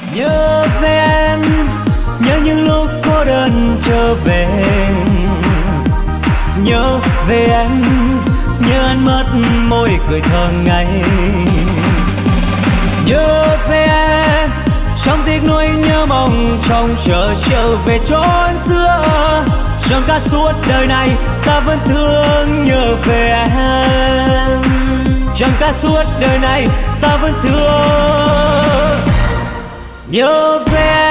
Nhớ về em, nhớ những lúc cô đơn trở về. Nhớ về em, nhớ anh mất môi cười thơ ngây. Nhớ về em, trong tiếc nuối nhớ mong trông chờ trở về chốn xưa. Rằng cả suốt đời này ta vẫn thương nhớ về em. Rằng cả suốt đời này ta vẫn thương nhớ về em.